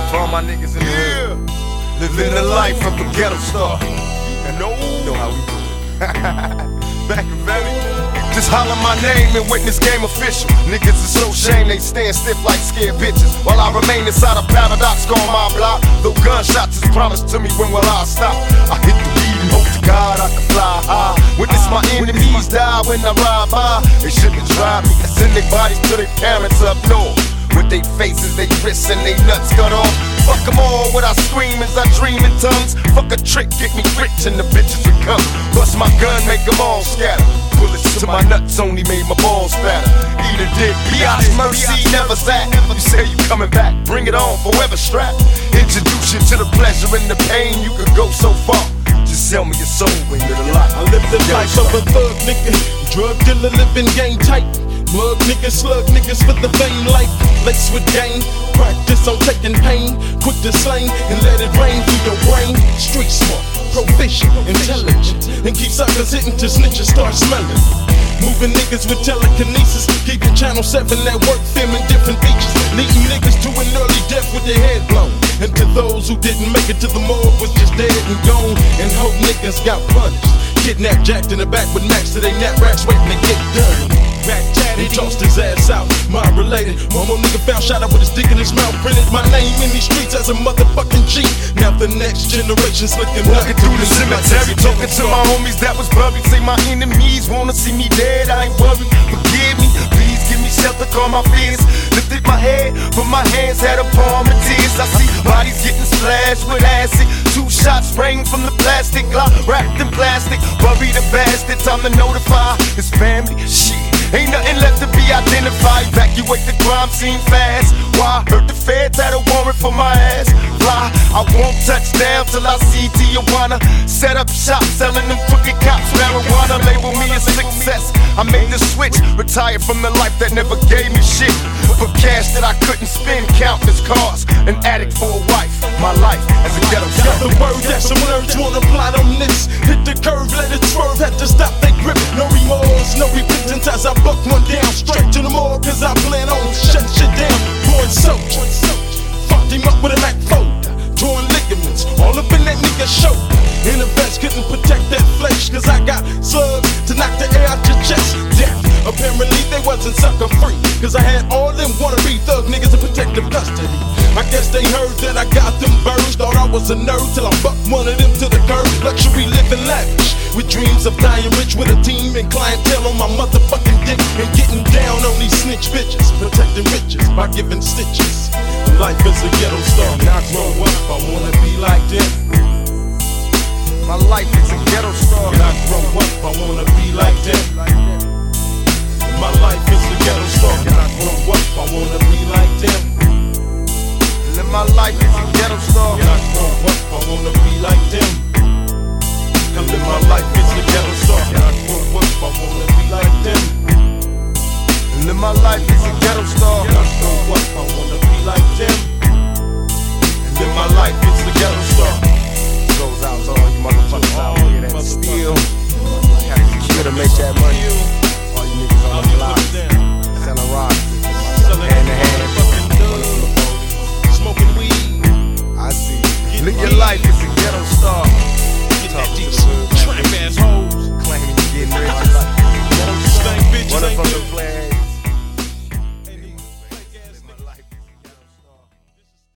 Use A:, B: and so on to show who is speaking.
A: For all my niggas in the hood, living the life of a ghetto star. You know how we do it. Back in Valley. Just holler my name and witness game official. Niggas is so shame they stand stiff like scared bitches. While I remain inside a paradox on my block. Though gunshots is promised to me, when will I stop? I hit the weed and hope to God I can fly high. Witness my enemies die when I ride by. They shouldn't try me, I send their bodies to their parents up north. With their faces, they wrists and they nuts cut off. Fuck them all, what I scream as I dream in tongues. Fuck a trick, get me rich and the bitches will come. Bust my gun, make them all scatter. Bullets to my nuts only made my balls fatter. Eat a dick, Biatch mercy never sat. You say you coming back, bring it on, forever strapped. Introduce you to the pleasure and the pain, you could go so far. Just sell me your soul into the life.
B: I live the life of a thug nigga, drug dealer living game tight. Mug niggas, slug niggas for the fame life. Laced with game, practice on taking pain. Quick to slang and let it rain through your brain. Street smart, proficient, intelligent, and keep suckers hitting till snitches start smelling. Moving niggas with telekinesis, keeping Channel 7 at work, filming different features. Leading niggas to an early death with their head blown. And to those who didn't make it to the morgue was just dead and gone. And hope niggas got punished. Kidnapped, jacked in the back with max to they nap racks waiting to get done. Back tatted, he tossed his ass out. Mind related, Momo nigga found shot out with his dick in his mouth. Printed my name in these streets as a motherfucking G. Now the next generation's looking
A: walking through the cemetery, talking to my homies that was buried. Say my enemies wanna see me dead, I ain't worried. Forgive me, please give me shelter, calm my fears. Lifted my head, but my hands had a palm of tears. I see bodies getting splashed with acid. 2 shots spraying from the plastic, Glock wrapped in plastic. Bury the bastard, time to notify his family. Shit, ain't nothing left to be identified. Evacuate the crime scene fast. Why? Heard the feds had a warrant for my ass. Fly, I won't touch down till I see Tijuana. Set up shop, selling them crooked cops marijuana. Label me a success. I made the switch, retired from the life that never gave me shit. For cash that I couldn't spend, countless cars. An addict for a wife, my life as a ghetto
B: got the word that some nerds wanna plot on this. Hit the curve, let it swerve, had to stop they grip. No remorse, no repentance as I buck one down. Straight to the morgue, cause I plan on shutting shit down. Born soldier, fucked him up with a Mac folder. Torn ligaments, all up in that nigga shoulder. In the vest, couldn't protect that flesh, cause I got slugs to knock the air out your chest. Death, apparently they wasn't sucker free, cause I had all them wannabe thug niggas in protective custody. I guess they heard that I got them birds. Thought I was a nerd till I bucked one of them to the curb. Luxury living lavish, with dreams of dying rich, with a team and clientele on my motherfucking dick. And getting down on these snitch bitches, protecting riches by giving stitches. Life is a ghetto star. When I grow up, I wanna be like them.
A: My life is a ghetto star.
B: When I grow up, I wanna be like them. My life is a ghetto star. When I grow up, I wanna be like them.